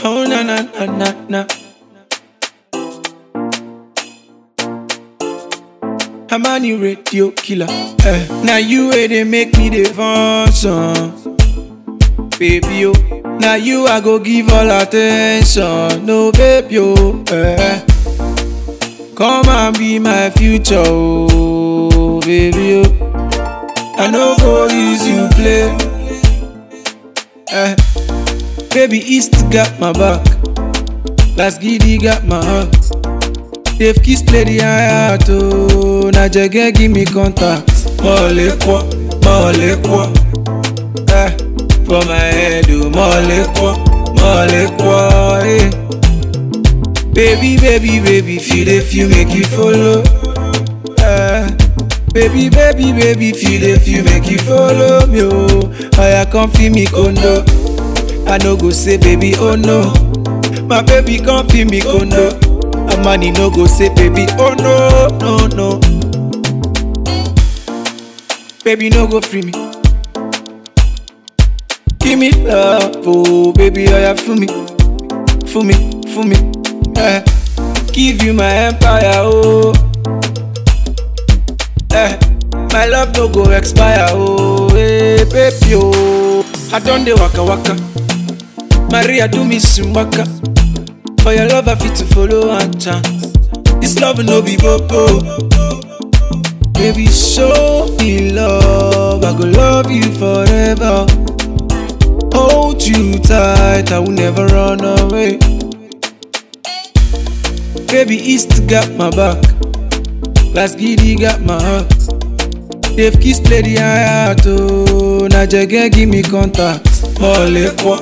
Oh na na na na na. I'm a new radio killer. Now you where they make me the function, baby yo. Now you I go give all attention, no baby yo. Come and be my future, oh baby yo. I no go use you play. Baby East got my back, Last Giddy got my heart. They've kissed play the heart, oh. Now Jagger give me contact. Mole kwa, for my head, oh. Mole kwa, eh. Baby, feel the feel make you follow. Baby, feel the feel make you follow me, oh. I come feel me condo. I no go say baby, oh no. My baby come feel me condo. A money no go say baby, oh no. Baby no go free me. Give me love, oh baby, oh yeah, fool me. Give you my empire, oh. My love no go expire, oh, hey, baby, oh. I done the waka. Maria do me some waka. For your love I fit to follow and chance. This love no be bobo. Baby, show me love, I go love you forever. Hold you tight, I will never run away. Baby East got my back, Last Giddy got my heart. They've kissed play the heart, oh. Now Jagger give me contact. Mole kwa,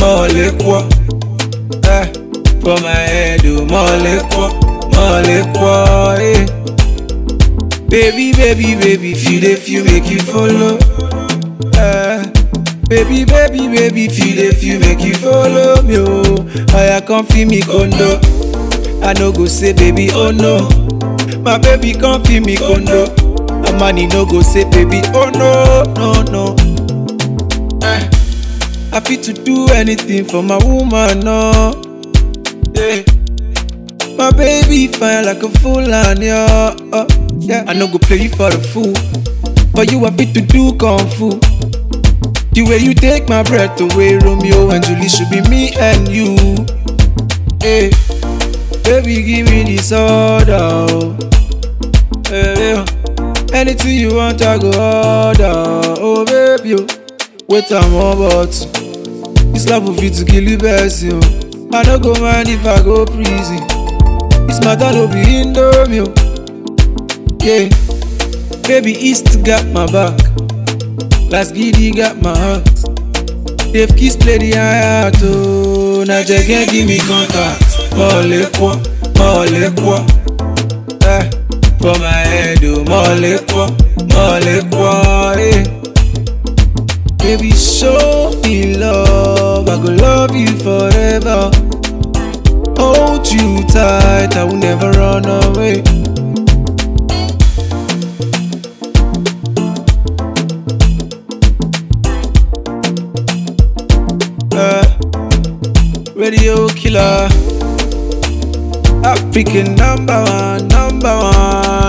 for my head, oh. Mole kwa, eh. Baby, feel the feel make you follow. Baby, feel the feel make you follow me, oh. I come feel me condo. I no go say baby, oh no. My baby come feel me condo. A money no go say baby, oh no. I fit to do anything for my woman, no. Yeah. My baby fine like a fool and yeah. I no go play you for a fool, but you are fit to do kung fu. The way you take my breath away, Romeo and Julie should be me and you. Hey, baby, give me this order, oh. Hey, anything you want, I go order, oh baby, oh. Wait I'm about this love will fit to kill you best, yo. I no go mind if I go prison. This matter no be Indomie, yo. Yeah, baby East got my back, Last Giddy got my heart. They've kissed play the heart, oh. Now Jagger give me contact. Mole kwa, for my head, oh. Mole kwa, eh. Baby, show me love, I go love you forever. Hold you tight, I will never run away. Radio killer, African number one.